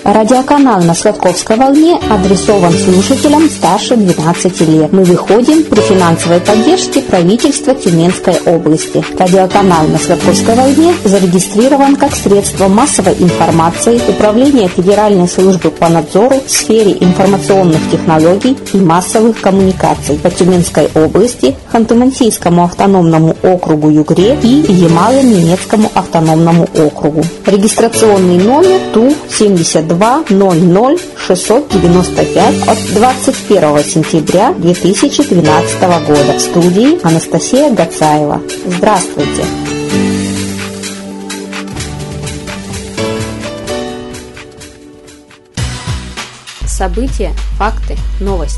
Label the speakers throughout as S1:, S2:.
S1: Радиоканал на Сладковской волне адресован слушателям старше 12 лет. Мы выходим при финансовой поддержке правительства Тюменской области. Радиоканал на Сладковской волне зарегистрирован как средство массовой информации Управления Федеральной службы по надзору в сфере информационных технологий и массовых коммуникаций по Тюменской области, Ханты-Мансийскому автономному округу Югре и Ямало-Ненецкому автономному округу. Регистрационный номер ТУ-72 00 695 от 21 сентября 2012 года. В студии Анастасия Гацаева. Здравствуйте! События, факты, новости.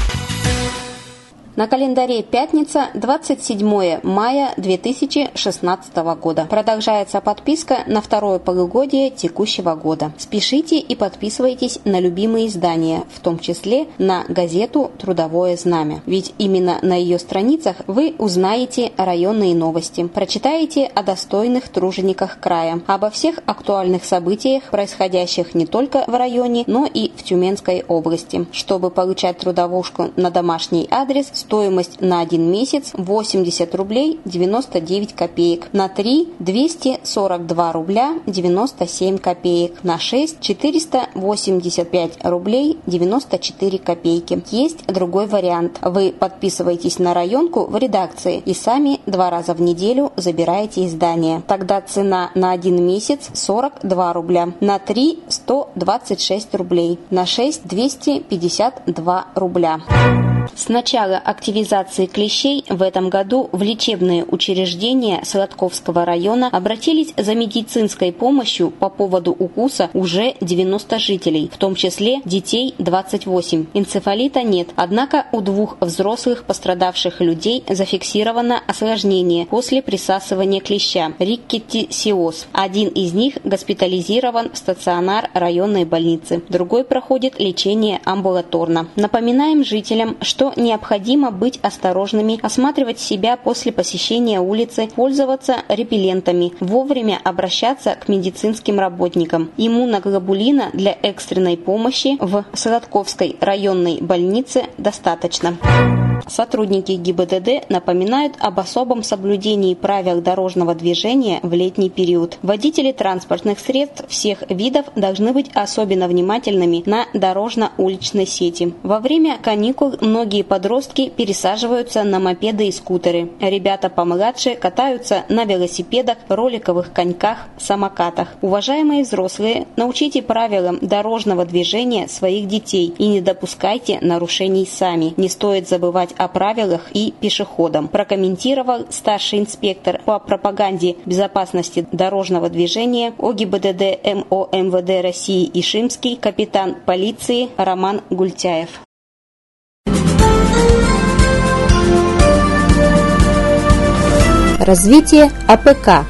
S1: На календаре пятница, 27 мая 2016 года. Продолжается подписка на второе полугодие текущего года. Спешите и подписывайтесь на любимые издания, в том числе на газету «Трудовое знамя». Ведь именно на ее страницах вы узнаете районные новости, прочитаете о достойных тружениках края, обо всех актуальных событиях, происходящих не только в районе, но и в Тюменской области. Чтобы получать трудовушку на домашний адрес, стоимость на 1 месяц 80 рублей 99 копеек, на 3 242 рубля 97 копеек, на 6 485 рублей 94 копейки. Есть другой вариант. Вы подписываетесь на районку в редакции и сами 2 раза в неделю забираете издание. Тогда цена на 1 месяц 42 рубля, на 3 126 рублей, на 6 252 рубля. С начала активизации клещей в этом году в лечебные учреждения Сладковского района обратились за медицинской помощью по поводу укуса уже 90 жителей, в том числе детей 28. Энцефалита нет, однако у 2 взрослых пострадавших людей зафиксировано осложнение после присасывания клеща – риккетисиоз. Один из них госпитализирован в стационар районной больницы, другой проходит лечение амбулаторно. Напоминаем жителям, что необходимо быть осторожными, осматривать себя после посещения улицы, пользоваться репеллентами, вовремя обращаться к медицинским работникам. Иммуноглобулина для экстренной помощи в Сладковской районной больнице достаточно. Сотрудники ГИБДД напоминают об особом соблюдении правил дорожного движения в летний период. Водители транспортных средств всех видов должны быть особенно внимательными на дорожно-уличной сети. Во время каникул многие подростки пересаживаются на мопеды и скутеры. Ребята помладше катаются на велосипедах, роликовых коньках, самокатах. Уважаемые взрослые, научите правилам дорожного движения своих детей и не допускайте нарушений сами. Не стоит забывать о правилах и пешеходам, прокомментировал старший инспектор по пропаганде безопасности дорожного движения ОГИБДД МО МВД России Ишимский капитан полиции Роман Гультяев. Развитие АПК.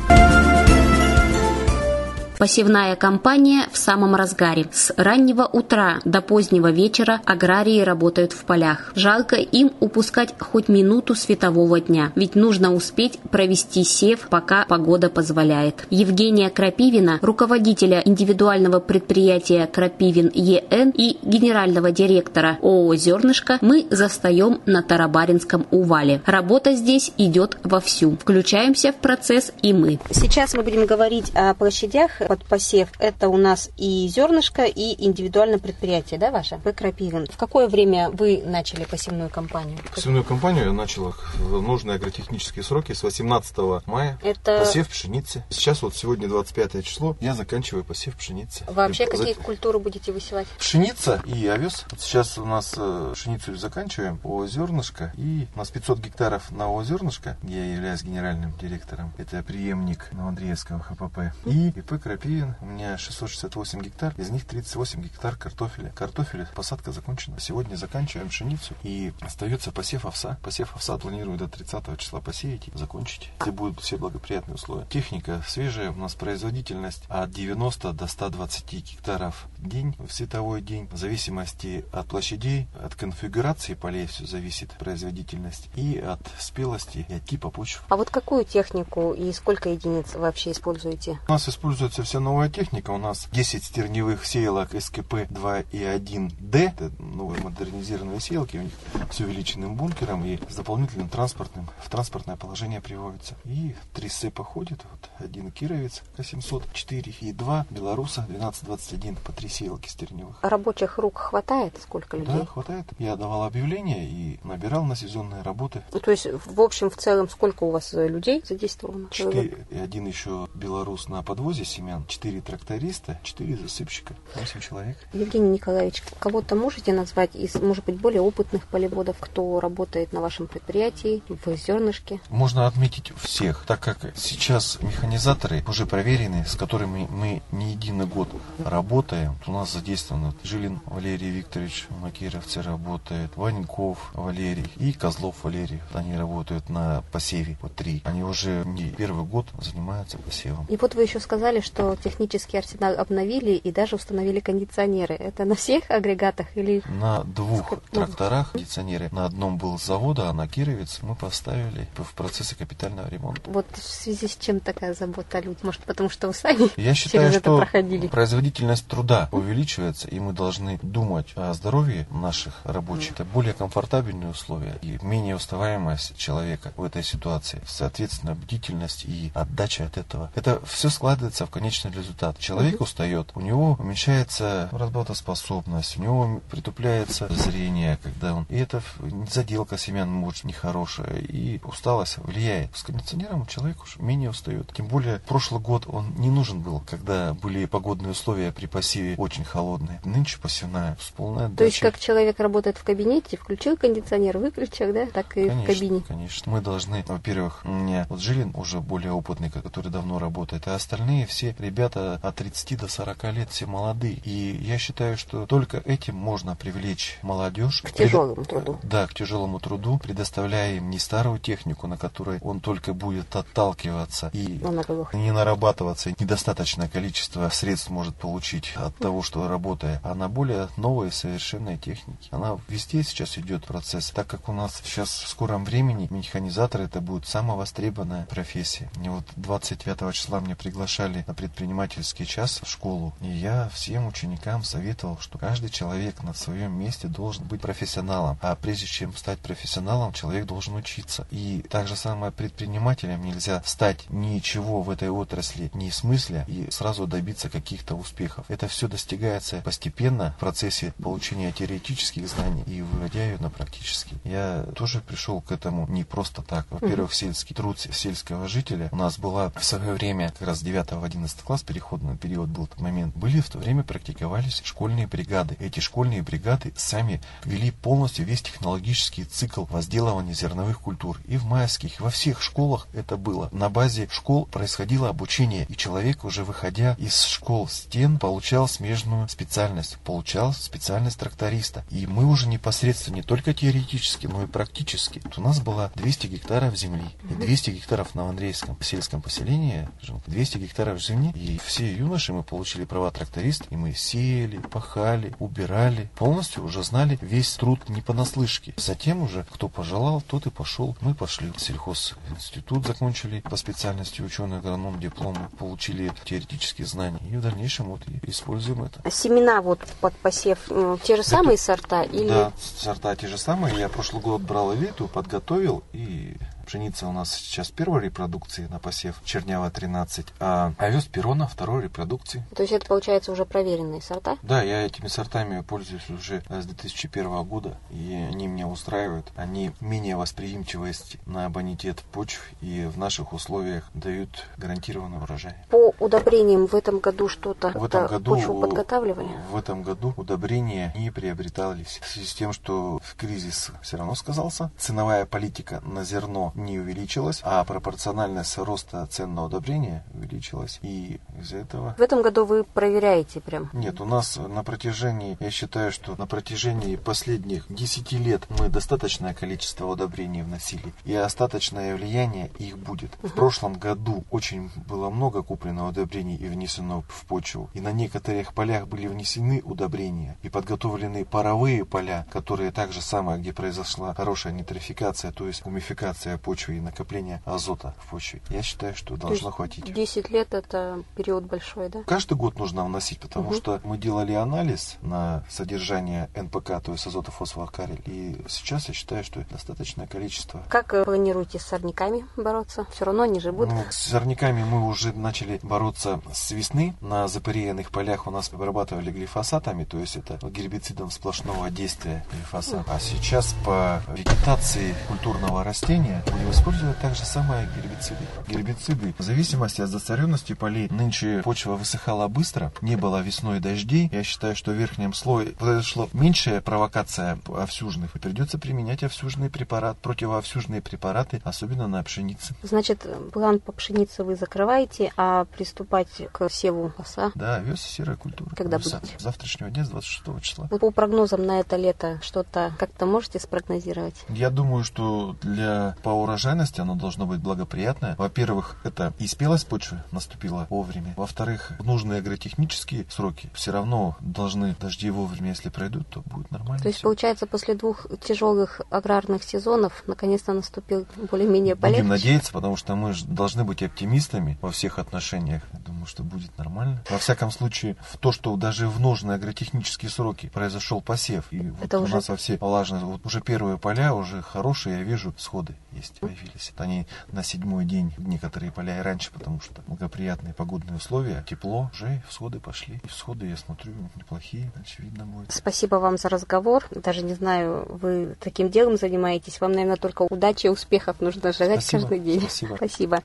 S1: Посевная кампания в самом разгаре. С раннего утра до позднего вечера аграрии работают в полях. Жалко им упускать хоть минуту светового дня, ведь нужно успеть провести сев, пока погода позволяет. Евгения Крапивина, руководителя индивидуального предприятия «Крапивин ЕН» и генерального директора ООО «Зернышко», мы застаем на Тарабаринском увале. Работа здесь идет вовсю. Включаемся в процесс и мы. Сейчас мы будем говорить о площадях под посев. Это у нас и зернышко, и индивидуальное предприятие, да, ваше? Вы Крапивин. В какое время вы начали посевную кампанию?
S2: Посевную кампанию я начал в нужные агротехнические сроки с 18 мая.
S1: Это
S2: посев пшеницы. Сейчас вот сегодня 25 число, я заканчиваю посев пшеницы.
S1: Вообще какие культуры будете высевать?
S2: Пшеница и овес. Вот сейчас у нас пшеницу заканчиваем по зернышко. И у нас 500 гектаров на ООО «Зернышко», где я являюсь генеральным директором. Это преемник Новоандреевского ХПП. И ИП Крапивин. У меня 668 гектар, из них 38 гектар картофеля. Картофеля посадка закончена. Сегодня заканчиваем пшеницу и остается посев овса. Посев овса планирую до 30 числа посеять и закончить. Это будут все благоприятные условия. Техника свежая, у нас производительность от 90 до 120 гектаров в день, в световой день. В зависимости от площадей, от конфигурации полей все зависит производительность и от спелости и от типа почв.
S1: А вот какую технику и сколько единиц вообще используете?
S2: У нас используется вся новая техника. У нас 10 стерневых сеялок СКП 2.1D. Это новые модернизированные сеялки. У них с увеличенным бункером и с дополнительным в транспортное положение приводится. И 3 сцепа ходит. Вот один кировец К704 и 2 белоруса 1221 по 3 сеялки стерневых.
S1: Рабочих рук хватает? Сколько людей?
S2: Да, хватает. Я давал объявление и набирал на сезонные работы.
S1: То есть, в общем, в целом, сколько у вас людей задействовано?
S2: 4, и один еще белорус на подвозе семян, 4 тракториста, 4 засыпщика, 8 человек.
S1: Евгений Николаевич, кого-то можете назвать из, может быть, более опытных полеводов, кто работает на вашем предприятии, в Зернышке?
S2: Можно отметить всех, так как сейчас механизаторы уже проверены, с которыми мы не единый год работаем. У нас задействован Жилин Валерий Викторович в Макеровце работает, Ваньков Валерий и Козлов Валерий. Они работают на посеве по 3. Они уже не первый год занимаются посевом.
S1: И вот вы еще сказали, что технический арсенал обновили и даже установили кондиционеры. Это на всех агрегатах или...
S2: На 2 тракторах кондиционеры. На одном был с завода, а на Кировец мы поставили в процессе капитального ремонта.
S1: Вот в связи с чем такая забота о людях? Может, потому что вы сами
S2: Я считаю,
S1: через это
S2: что
S1: проходили?
S2: производительность труда увеличивается, и мы должны думать о здоровье наших рабочих. Это более комфортабельные условия и менее уставаемость человека в этой ситуации. Соответственно, бдительность и отдача от этого. Это все складывается в конечный результат. Человек устает, у него уменьшается работоспособность, у него притупляется зрение, когда он... И это заделка семян может нехорошая, и усталость влияет. С кондиционером человек уж менее устает. Тем более, прошлый год он не нужен был, когда были погодные условия при посеве очень холодные. Нынче посевная с полной отдачей.
S1: То есть, как человек работает в кабинете, включил кондиционер, выключил, да? Так и
S2: конечно,
S1: в кабине.
S2: Конечно. Мы должны, во-первых, у меня вот Жилин уже более опытный, который давно работает, а остальные все ребята от 30 до 40 лет, все молодые. И я считаю, что только этим можно привлечь молодежь.
S1: К тяжелому труду.
S2: Да, к тяжелому труду, предоставляя им не старую технику, на которой он только будет отталкиваться и не нарабатываться, недостаточное количество средств может получить от того, что работая, а на более новые совершенные техники. Она везде сейчас идет процесс, так как у нас сейчас в скором времени механизатор это будет самая востребованная профессия. И вот 29 числа меня приглашали на предпринимательский час в школу, и я всем ученикам советовал, что каждый человек на своем месте должен быть профессионалом, а прежде чем стать профессионалом, человек должен учиться. И так же самое предпринимателям нельзя стать ничего в этой отрасли, не в смысле, и сразу добиться каких-то успехов. Это все достигается постепенно в процессе получения теоретических знаний и выводя ее на практические. Я тоже пришел к этому не просто так. Во-первых, сельский труд сельского жителя. У нас была в свое время, как раз 9-11 класс, переходный период был тот момент, были в то время практиковались школьные бригады. Эти школьные бригады сами вели полностью весь технологический цикл возделывания зерновых культур. И в майских, и во всех школах это было. На базе школ происходило обучение, и человек, уже выходя из школ стен, получал смежную специальность, получал специальность тракториста. И мы уже непосредственно не только теоретически, но и практически. Вот у нас было 200 гектаров земли и 200 гектаров в Новоандреевском сельском поселении, 200 гектаров земли, и все юноши мы получили права тракториста, и мы сеяли, пахали, убирали, полностью уже знали весь труд не понаслышке. Затем уже, кто пожелал, тот и пошел. Мы пошли в сельхозинститут, закончили по специальности ученый-агроном, диплом, получили теоретические знания, и в дальнейшем вот используем это.
S1: Семена вот под посев те же самые сорта? Или...
S2: Да, сорта те же самые. Я прошлый год брал элиту, подготовил, и пшеница у нас сейчас первой репродукции на посев, чернява 13, а овес Перона второй репродукции.
S1: То есть это, получается, уже проверенные сорта?
S2: Да, я этими сортами пользуюсь уже с 2001 года, и они меня устраивают. Они менее восприимчивы на бонитет почв и в наших условиях дают гарантированный урожай.
S1: По удобрениям в этом году что-то почву подготавливали?
S2: В этом году удобрения не приобретались. В связи с тем, что кризис все равно сказался, ценовая политика на зерно не увеличилась, а пропорциональность роста цен на удобрения увеличилась. И из-за этого...
S1: В этом году вы проверяете прям?
S2: Нет, у нас на протяжении, я считаю, что на протяжении последних 10 лет мы достаточное количество удобрений вносили, и остаточное влияние их будет. В прошлом году очень было много куплено удобрений и внесено в почву, и на некоторых полях были внесены удобрения и подготовлены паровые поля, которые так же самое, где произошла хорошая нитрофикация, то есть гумификация почвы и накопления азота в почве. Я считаю, что должно хватить.
S1: 10 лет это период большой, да?
S2: Каждый год нужно вносить, потому что мы делали анализ на содержание НПК, то есть азотофосфокалий. И сейчас я считаю, что это достаточное количество.
S1: Как планируете с сорняками бороться? Все равно они же будут.
S2: С сорняками мы уже начали бороться с весны. На запыреянных полях у нас обрабатывали глифосатами, то есть это гербицидом сплошного действия глифосат. А сейчас по вегетации культурного растения будем использовать так же самое гербициды. В зависимости от засоренности полей нынче почва высыхала быстро, не было весной дождей. Я считаю, что в верхнем слое произошла меньшая провокация овсюжных. И придется применять овсюжный препарат, противоовсюжные препараты, особенно на пшенице.
S1: Значит, план по пшенице вы закрываете, а приступать к севу овса?
S2: Да, овес и серая культура.
S1: Когда будете?
S2: С завтрашнего дня, с 26 числа.
S1: По прогнозам на это лето что-то как-то можете спрогнозировать?
S2: Я думаю, что по урожайности оно должно быть благоприятное. Во-первых, это и спелость почвы наступила вовремя. Во-вторых, в нужные агротехнические сроки все равно должны дожди вовремя, если пройдут, то будет нормально.
S1: То есть, получается, после 2 тяжелых аграрных сезонов наконец-то наступил более-менее полегче?
S2: Будем надеяться, потому что мы же должны быть оптимистами во всех отношениях. Я думаю, что будет нормально. Во всяком случае, в то, что даже в нужные агротехнические сроки произошел посев. И вот у нас во все влажные, вот уже первые поля уже хорошие, я вижу, всходы есть, появились. Это они на 7-й день, некоторые поля и раньше, потому что благоприятные погодные условия, тепло, уже всходы пошли. И всходы, я смотрю, неплохие, очевидно будет.
S1: Спасибо вам за разговор. Даже не знаю, вы таким делом занимаетесь. Вам, наверное, только удачи и успехов нужно желать каждый день. Спасибо.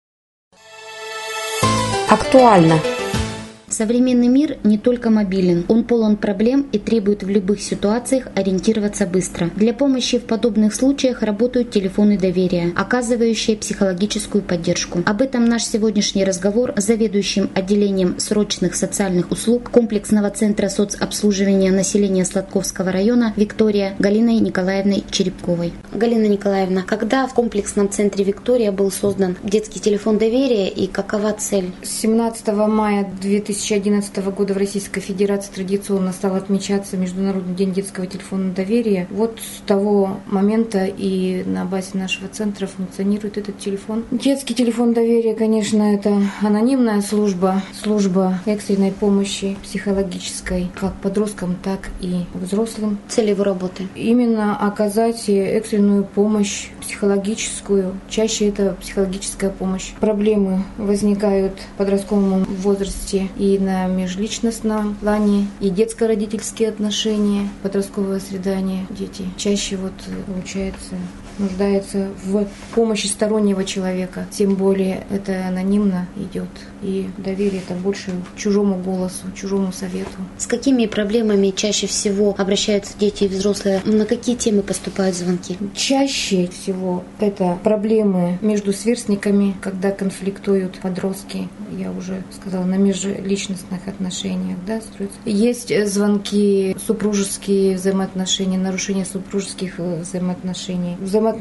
S3: Актуально. Современный мир не только мобилен, он полон проблем и требует в любых ситуациях ориентироваться быстро. Для помощи в подобных случаях работают телефоны доверия, оказывающие психологическую поддержку. Об этом наш сегодняшний разговор с заведующим отделением срочных социальных услуг комплексного центра соцобслуживания населения Сладковского района Виктория Галиной Николаевной Черепковой. Галина Николаевна, когда в комплексном центре Виктория был создан детский телефон доверия и какова цель?
S4: 17 мая 2011 года в Российской Федерации традиционно стал отмечаться Международный день детского телефона доверия. Вот с того момента и на базе нашего центра функционирует этот телефон. Детский телефон доверия, конечно, это анонимная служба экстренной помощи психологической как подросткам, так и взрослым.
S3: Цель его работы?
S4: Именно оказать экстренную помощь психологическую. Чаще это психологическая помощь. Проблемы возникают в подростковом возрасте и на межличностном плане, и детско-родительские отношения, подростковое средание. Дети чаще получается нуждается в помощи стороннего человека. Тем более это анонимно идет. И доверие это больше чужому голосу, чужому совету.
S3: С какими проблемами чаще всего обращаются дети и взрослые? На какие темы поступают звонки?
S4: Чаще всего это проблемы между сверстниками, когда конфликтуют подростки. Я уже сказала, на межличностных отношениях, строятся. Есть звонки, супружеские взаимоотношения, нарушение супружеских взаимоотношений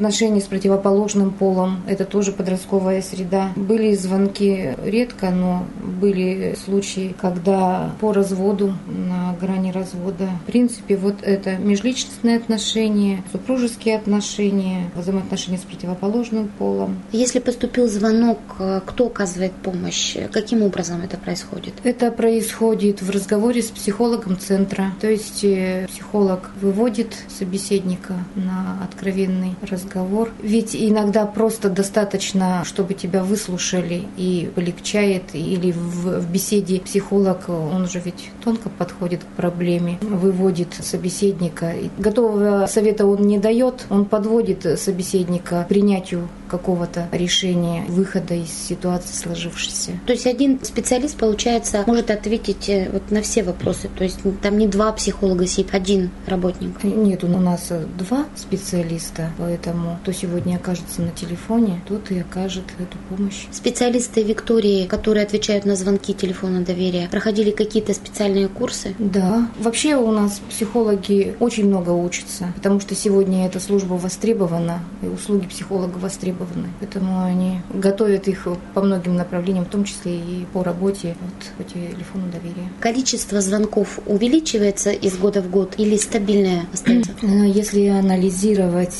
S4: с противоположным полом. Это тоже подростковая среда. Были звонки редко, но были случаи, когда по разводу, на грани развода. В принципе, это межличностные отношения, супружеские отношения, взаимоотношения с противоположным полом.
S3: Если поступил звонок, кто оказывает помощь? Каким образом это происходит?
S4: Это происходит в разговоре с психологом центра. То есть психолог выводит собеседника на откровенный разговор. Ведь иногда просто достаточно, чтобы тебя выслушали, и полегчает. Или в беседе психолог, он же ведь тонко подходит к проблеме, выводит собеседника. Готового совета он не дает, он подводит собеседника к принятию какого-то решения, выхода из ситуации сложившейся.
S3: То есть один специалист, получается, может ответить на все вопросы. То есть там не 2 психолога сидит, 1 работник.
S4: Нет, у нас 2 специалиста, поэтому кто сегодня окажется на телефоне, тот и окажет эту помощь.
S3: Специалисты Виктории, которые отвечают на звонки телефона доверия, проходили какие-то специальные курсы?
S4: Да. Вообще у нас психологи очень много учатся, потому что сегодня эта служба востребована, и услуги психолога востребованы. Поэтому они готовят их по многим направлениям, в том числе и по работе по телефону доверия.
S3: Количество звонков увеличивается из года в год или стабильное остается?
S4: Если анализировать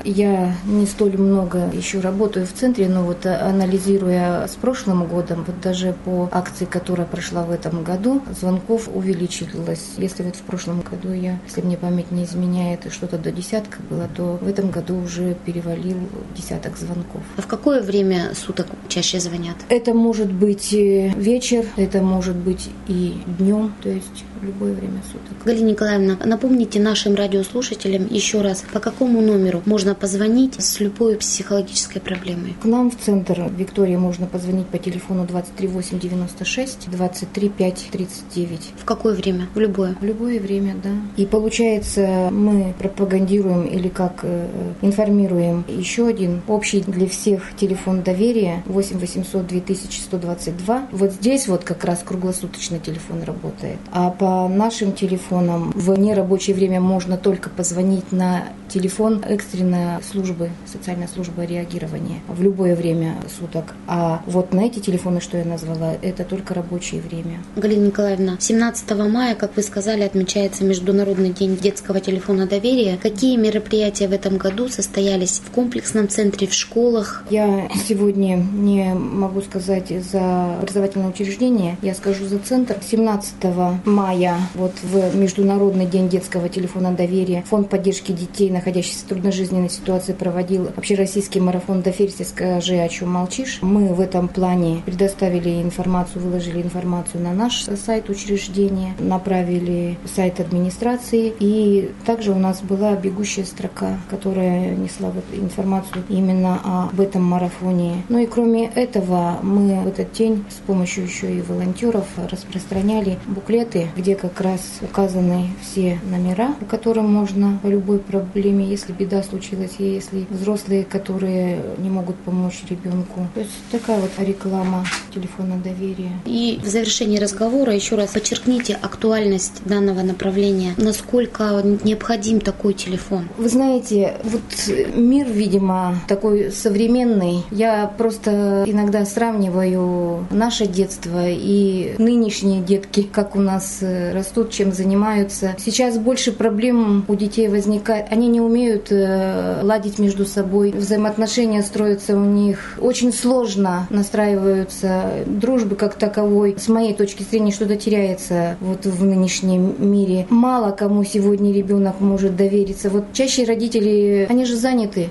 S4: Я не столь много еще работаю в центре, но вот анализируя с прошлым годом, вот даже по акции, которая прошла в этом году, звонков увеличилось. Если вот в прошлом году если мне память не изменяет, что-то до десятка было, то в этом году уже перевалил десяток звонков.
S3: А в какое время суток чаще звонят?
S4: Это может быть вечер, это может быть и днем, то есть в любое время суток.
S3: Галина Николаевна, напомните нашим радиослушателям еще раз, по какому номеру можно позвонить с любой психологической проблемой?
S4: К нам в центр Виктории можно позвонить по телефону 23 8 96 23 5 39.
S3: В какое время? В любое?
S4: В любое время, да. И получается, мы пропагандируем или как информируем еще один общий для всех телефон доверия 8 800 2122. Вот здесь вот как раз круглосуточно телефон работает. А по нашим телефонам в нерабочее время можно только позвонить на телефон экстренной службы, социальной службы реагирования в любое время суток. А вот на эти телефоны, что я назвала, это только рабочее время.
S3: Галина Николаевна, 17 мая, как вы сказали, отмечается Международный день детского телефона доверия. Какие мероприятия в этом году состоялись в комплексном центре, в школах?
S4: Я сегодня не могу сказать за образовательное учреждение, я скажу за центр. 17 мая вот в Международный день детского телефона доверия Фонд поддержки детей, находящихся в трудножизненной ситуации, проводил общероссийский марафон «Доверься, скажи, о чем молчишь». Мы в этом плане предоставили информацию, выложили информацию на наш сайт учреждения, направили сайт администрации, и также у нас была бегущая строка, которая несла вот информацию именно об этом марафоне. Ну и кроме этого, мы в этот день с помощью еще и волонтеров распространяли буклеты, где как раз указаны все номера, по которым можно по любой проблеме, если беда случилась, и если взрослые, которые не могут помочь ребенку. То есть такая вот реклама телефона доверия.
S3: И в завершении разговора еще раз подчеркните актуальность данного направления. Насколько необходим такой телефон?
S4: Вы знаете, вот мир, видимо, такой современный. Я просто иногда сравниваю наше детство и нынешние детки, как у нас растут, чем занимаются. Сейчас больше проблем у детей возникает. Они не умеют ладить между собой. Взаимоотношения строятся у них очень сложно, настраиваются. Дружбы как таковой, с моей точки зрения, что-то теряется вот в нынешнем мире. Мало кому сегодня ребенок может довериться. Вот чаще родители, они же заняты,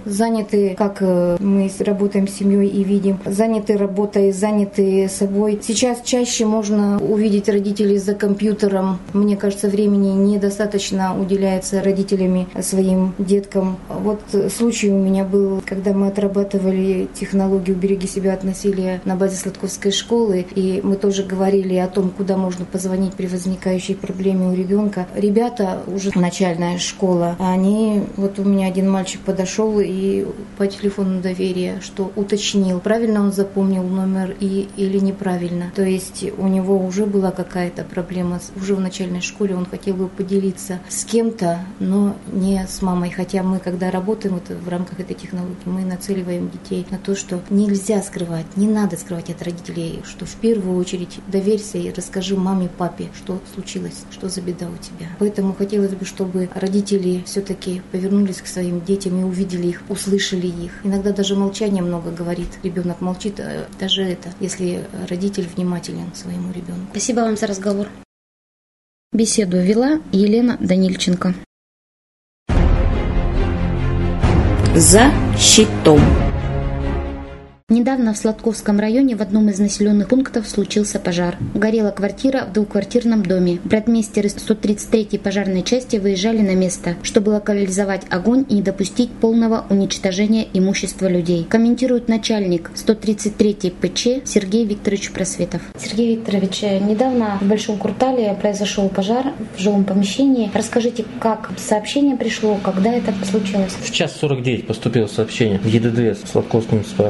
S4: как мы работаем с семьей и видим, заняты работой, заняты собой. Сейчас чаще можно увидеть родителей за компьютером. Мне кажется, времени недостаточно уделяется родителями своим деткам. Вот случай у меня был, когда мы отрабатывали технологию «Береги себя от насилия» на базе Сладковской школы, и мы тоже говорили о том, куда можно позвонить при возникающей проблеме у ребенка. Ребята, уже начальная школа, они, вот у меня один мальчик подошел и по телефону доверия, что уточнил, правильно он запомнил номер или неправильно. То есть у него уже была какая-то проблема, уже в начальной школе он хотел бы поделиться с кем-то, но не с мамой. Хотя мы, когда работаем в рамках этой технологии, мы нацеливаем детей на то, что нельзя скрывать, не надо скрывать от родителей, что в первую очередь доверься и расскажи маме, папе, что случилось, что за беда у тебя. Поэтому хотелось бы, чтобы родители все-таки повернулись к своим детям и увидели их, услышали их. Иногда даже молчание много говорит. Ребенок молчит, даже это, если родитель внимателен к своему ребенку.
S3: Спасибо вам за разговор. Беседу вела Елена Данильченко.
S1: За щитом.
S3: Недавно в Сладковском районе в одном из населенных пунктов случился пожар. Горела квартира в двухквартирном доме. Брандмейстеры 133-й пожарной части выезжали на место, чтобы локализовать огонь и не допустить полного уничтожения имущества людей. Комментирует начальник 133-й ПЧ Сергей Викторович Просветов. Сергей Викторович, недавно в Большом Куртале произошел пожар в жилом помещении. Расскажите, как сообщение пришло, когда это случилось?
S5: В час 49 поступило сообщение в ГИДДС Сладковского муниципального района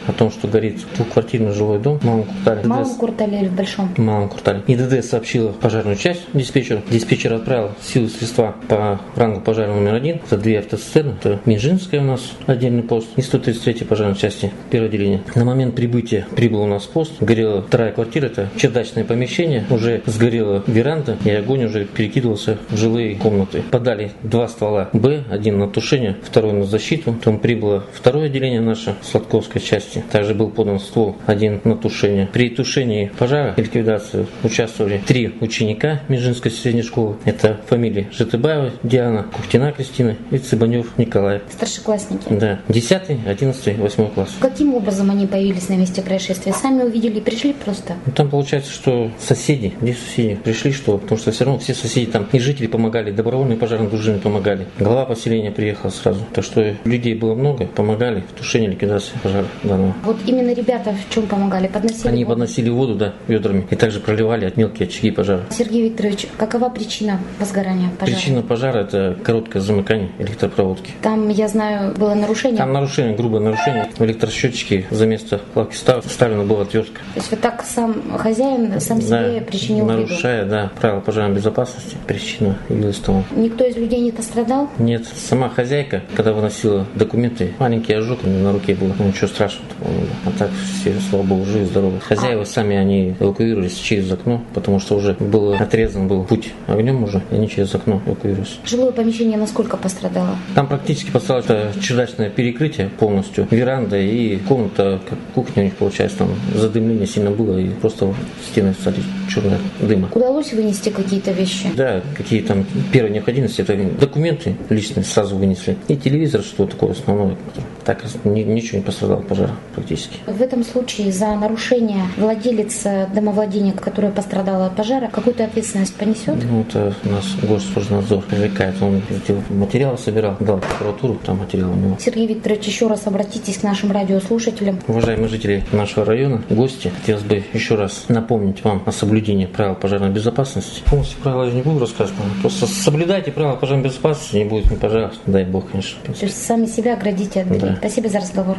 S5: о том, что горит двухквартирный жилой дом в Малом Куртале.
S3: В Малом Куртале или в Большом?
S5: В Малом Куртале. ИДД сообщила пожарную часть диспетчеру. Диспетчер отправил силы и средства по рангу пожара номер 1. Это 2 автоцистерны. Это Минжинская у нас отдельный пост и 133 пожарной части, первое отделение. На момент прибытия прибыл у нас пост. Горела вторая квартира, это чердачное помещение. Уже сгорела веранда, и огонь уже перекидывался в жилые комнаты. Подали 2 ствола Б, один на тушение, второй на защиту. Потом прибыло второе отделение наше, Сладковской части. Также был подан ствол, один на тушение. При тушении пожара и ликвидации участвовали 3 ученика Межинской средней школы. Это фамилии Житыбаева Диана, Кухтина Кристина и Цыбанев Николай.
S3: Старшеклассники?
S5: Да. 10, 11, 8 класс.
S3: Каким образом они появились на месте происшествия? Сами увидели и пришли просто?
S5: Ну, там получается, что соседи, пришли, потому что все равно все соседи там и жители помогали, добровольные пожарные дружины помогали. Глава поселения приехал сразу. Так что людей было много, помогали в тушении, ликвидации пожара данного.
S3: Вот именно ребята в чем помогали? Подносили
S5: Они
S3: воду?
S5: подносили воду, да, ведрами, и также проливали от мелкие очаги пожара.
S3: Сергей Викторович, какова причина возгорания пожара?
S5: Причина пожара – это короткое замыкание электропроводки.
S3: Там, я знаю, было нарушение?
S5: Там нарушение, грубое нарушение. В электросчетчике за место плавки вставлена была отвертка.
S3: То есть вот так сам хозяин сам себе причинил вред?
S5: Нарушая, да, правила пожарной безопасности, причина явилась тому.
S3: Никто из людей не пострадал?
S5: Нет, сама хозяйка, когда выносила документы, маленький ожог на руке был, ничего страшного. А так все, слава богу, живы, здоровы. Хозяева сами, они эвакуировались через окно, потому что уже отрезан был путь огнем уже, и они через окно эвакуировались.
S3: Жилое помещение насколько пострадало?
S5: Там практически пострадало чердачное перекрытие полностью, веранда и комната, как кухня у них получается, там задымление сильно было, и просто стены стали черные дыма.
S3: Удалось вынести какие-то вещи?
S5: Да, какие там первой необходимости, это документы личные сразу вынесли, и телевизор, что такое основное. Так ничего не пострадало от пожара практически.
S3: В этом случае за нарушение владелец домовладения, которое пострадало от пожара, какую-то ответственность понесет?
S5: Ну, это у нас Госпроднадзор привлекает, он материалы собирал, дал прокуратуру, там материал у него.
S3: Сергей Викторович, еще раз обратитесь к нашим радиослушателям.
S5: Уважаемые жители нашего района, гости, хотелось бы еще раз напомнить вам о соблюдении правил пожарной безопасности. Полностью правила я не буду рассказывать, просто соблюдайте правила пожарной безопасности, не будет ни пожара, дай бог, конечно.
S3: То есть сами себя оградите от беды.
S5: Да.
S3: Спасибо за разговор.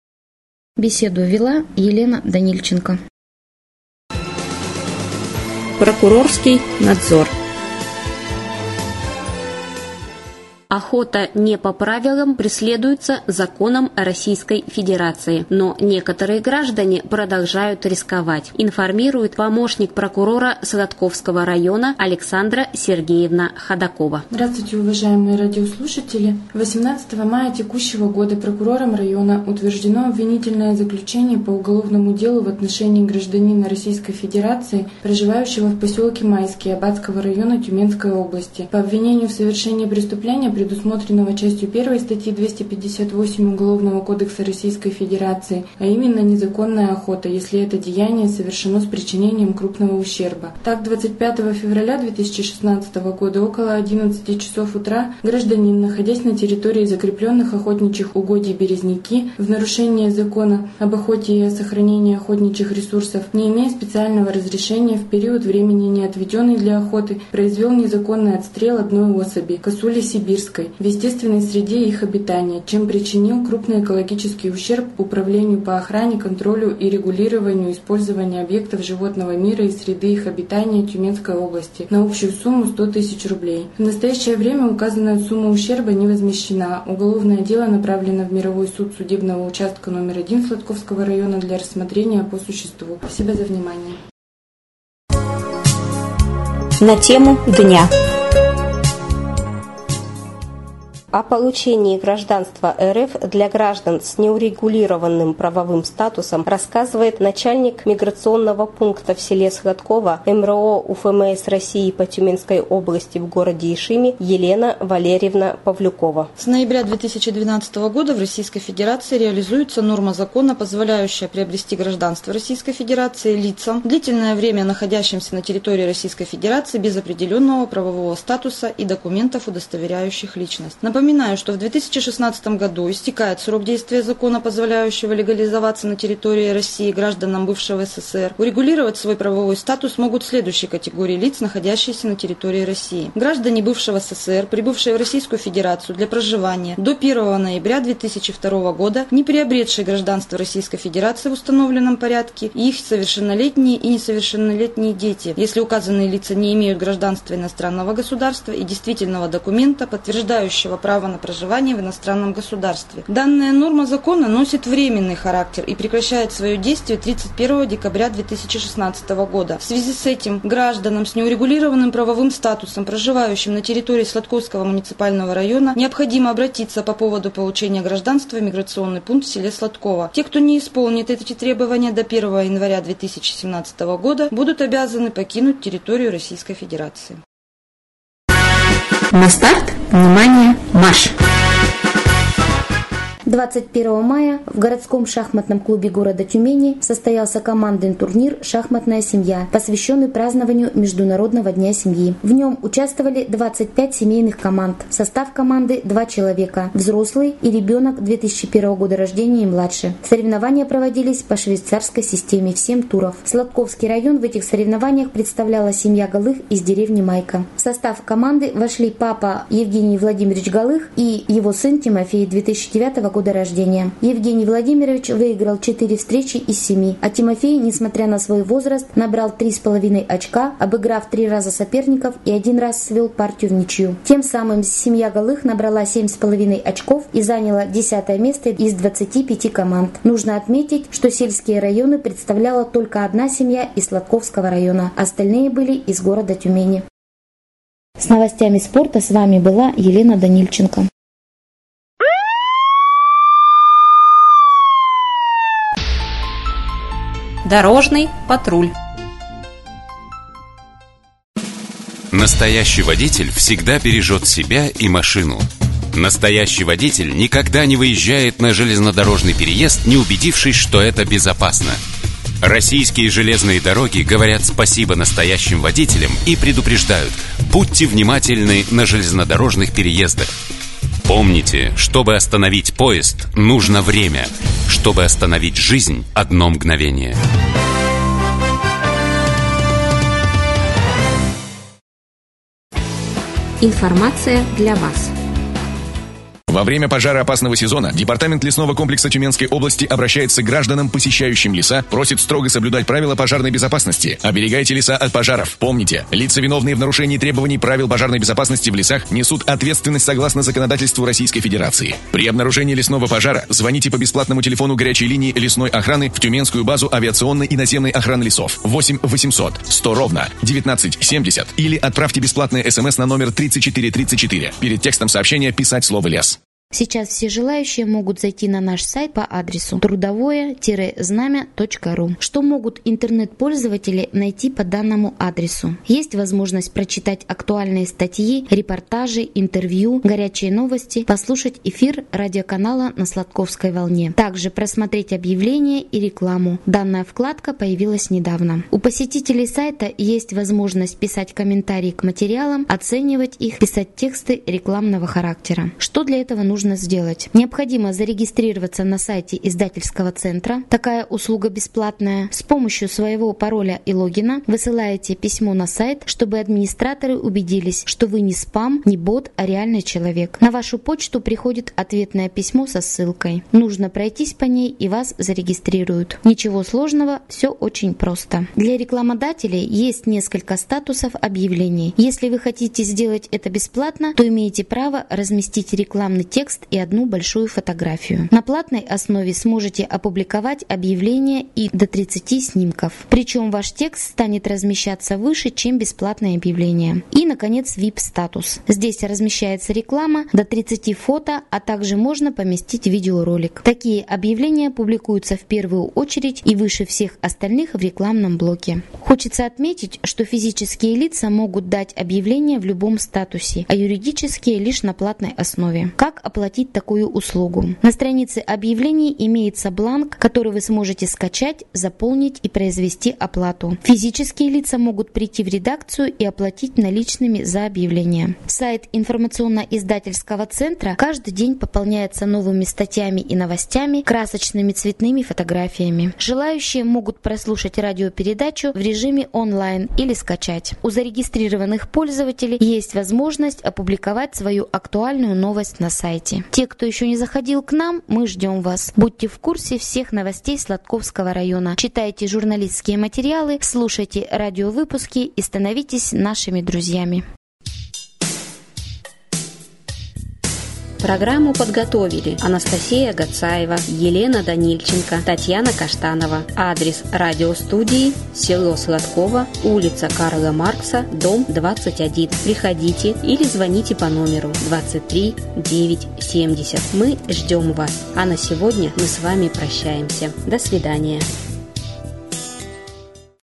S3: Беседу вела Елена Данильченко.
S1: Прокурорский надзор. Охота не по правилам преследуется законом Российской Федерации, но некоторые граждане продолжают рисковать, информирует помощник прокурора Сладковского района Александра Сергеевна Ходакова.
S6: Здравствуйте, уважаемые радиослушатели. 18 мая текущего года прокурором района утверждено обвинительное заключение по уголовному делу в отношении гражданина Российской Федерации, проживающего в поселке Майский Аббатского района Тюменской области, по обвинению в совершении преступления, предусмотренного частью 1 статьи 258 Уголовного кодекса Российской Федерации, а именно незаконная охота, если это деяние совершено с причинением крупного ущерба. Так, 25 февраля 2016 года около 11 часов утра гражданин, находясь на территории закрепленных охотничьих угодий Березники, в нарушение закона об охоте и о сохранении охотничьих ресурсов, не имея специального разрешения в период времени, не отведенный для охоты, произвел незаконный отстрел одной особи, косули сибирской, в естественной среде их обитания, чем причинил крупный экологический ущерб Управлению по охране, контролю и регулированию использования объектов животного мира и среды их обитания Тюменской области на общую сумму 100 тысяч рублей. В настоящее время указанная сумма ущерба не возмещена. Уголовное дело направлено в Мировой суд судебного участка номер 1 Сладковского района для рассмотрения по существу. Спасибо за внимание.
S1: На тему дня. О получении гражданства РФ для граждан с неурегулированным правовым статусом рассказывает начальник миграционного пункта в селе Сладково МРО УФМС России по Тюменской области в городе Ишиме Елена Валерьевна Павлюкова.
S7: С ноября 2012 года в Российской Федерации реализуется норма закона, позволяющая приобрести гражданство Российской Федерации лицам, длительное время находящимся на территории Российской Федерации без определенного правового статуса и документов, удостоверяющих личность. Напоминаю, Напоминаю, что в 2016 году истекает срок действия закона, позволяющего легализоваться на территории России гражданам бывшего СССР. Урегулировать свой правовой статус могут следующие категории лиц, находящиеся на территории России. Граждане бывшего СССР, прибывшие в Российскую Федерацию для проживания до 1 ноября 2002 года, не приобретшие гражданство Российской Федерации в установленном порядке, и их совершеннолетние и несовершеннолетние дети, если указанные лица не имеют гражданства иностранного государства и действительного документа, подтверждающего право на проживание в иностранном государстве. Данная норма закона носит временный характер и прекращает свое действие 31 декабря 2016 года. В связи с этим гражданам с неурегулированным правовым статусом, проживающим на территории Сладковского муниципального района, необходимо обратиться по поводу получения гражданства в миграционный пункт в селе Сладково. Те, кто не исполнит эти требования до 1 января 2017 года, будут обязаны покинуть территорию Российской Федерации.
S1: На старт, внимание, марш!
S3: 21 мая в городском шахматном клубе города Тюмени состоялся командный турнир «Шахматная семья», посвященный празднованию Международного дня семьи. В нем участвовали 25 семейных команд. Состав команды 2 человека – взрослый и ребенок 2001 года рождения и младше. Соревнования проводились по швейцарской системе в 7 туров. Сладковский район в этих соревнованиях представляла семья Голых из деревни Майка. В состав команды вошли папа Евгений Владимирович Голых и его сын Тимофей 2009 года рождения. Евгений Владимирович выиграл 4 встречи из 7, а Тимофей, несмотря на свой возраст, набрал 3,5 очка, обыграв 3 раза соперников и 1 раз свел партию в ничью. Тем самым семья Голых набрала 7,5 очков и заняла 10 место из 25 команд. Нужно отметить, что сельские районы представляла только одна семья из Сладковского района, остальные были из города Тюмени. С новостями спорта с вами была Елена Данильченко.
S1: Дорожный патруль.
S8: Настоящий водитель всегда бережет себя и машину. Настоящий водитель никогда не выезжает на железнодорожный переезд, не убедившись, что это безопасно. Российские железные дороги говорят спасибо настоящим водителям и предупреждают: будьте внимательны на железнодорожных переездах. Помните, чтобы остановить поезд, нужно время. Чтобы остановить жизнь, одно мгновение.
S1: Информация для вас.
S9: Во время пожароопасного сезона Департамент лесного комплекса Тюменской области обращается к гражданам, посещающим леса, просит строго соблюдать правила пожарной безопасности. Оберегайте леса от пожаров. Помните, лица, виновные в нарушении требований правил пожарной безопасности в лесах, несут ответственность согласно законодательству Российской Федерации. При обнаружении лесного пожара звоните по бесплатному телефону горячей линии лесной охраны в Тюменскую базу авиационной и наземной охраны лесов 8 800 100 ровно 1970 или отправьте бесплатный СМС на номер 3434. Перед текстом сообщения писать слово «лес».
S3: Сейчас все желающие могут зайти на наш сайт по адресу трудовое-знамя.ру. Что могут интернет-пользователи найти по данному адресу? Есть возможность прочитать актуальные статьи, репортажи, интервью, горячие новости, послушать эфир радиоканала на Сладковской волне. Также просмотреть объявления и рекламу. Данная вкладка появилась недавно. У посетителей сайта есть возможность писать комментарии к материалам, оценивать их, писать тексты рекламного характера. Что для этого нужно сделать? Необходимо зарегистрироваться на сайте издательского центра. Такая услуга бесплатная. С помощью своего пароля и логина высылаете письмо на сайт, чтобы администраторы убедились, что вы не спам, не бот, а реальный человек. На вашу почту приходит ответное письмо со ссылкой. Нужно пройтись по ней, и вас зарегистрируют. Ничего сложного, все очень просто. Для рекламодателей есть несколько статусов объявлений. Если вы хотите сделать это бесплатно, то имеете право разместить рекламный текст и одну большую фотографию. На платной основе сможете опубликовать объявление и до 30 снимков. Причем ваш текст станет размещаться выше, чем бесплатное объявление. И, наконец, VIP-статус. Здесь размещается реклама, до 30 фото, а также можно поместить видеоролик. Такие объявления публикуются в первую очередь и выше всех остальных в рекламном блоке. Хочется отметить, что физические лица могут дать объявление в любом статусе, а юридические лишь на платной основе. Как оплатить такую услугу. На странице объявлений имеется бланк, который вы сможете скачать, заполнить и произвести оплату. Физические лица могут прийти в редакцию и оплатить наличными за объявление. Сайт информационно-издательского центра каждый день пополняется новыми статьями и новостями, красочными цветными фотографиями. Желающие могут прослушать радиопередачу в режиме онлайн или скачать. У зарегистрированных пользователей есть возможность опубликовать свою актуальную новость на сайте. Те, кто еще не заходил к нам, мы ждем вас. Будьте в курсе всех новостей Сладковского района. Читайте журналистские материалы, слушайте радиовыпуски и становитесь нашими друзьями.
S1: Программу подготовили Анастасия Гацаева, Елена Данильченко, Татьяна Каштанова. Адрес радиостудии: село Сладково, улица Карла Маркса, дом 21. Приходите или звоните по номеру 23 970. Мы ждем вас. А на сегодня мы с вами прощаемся. До свидания.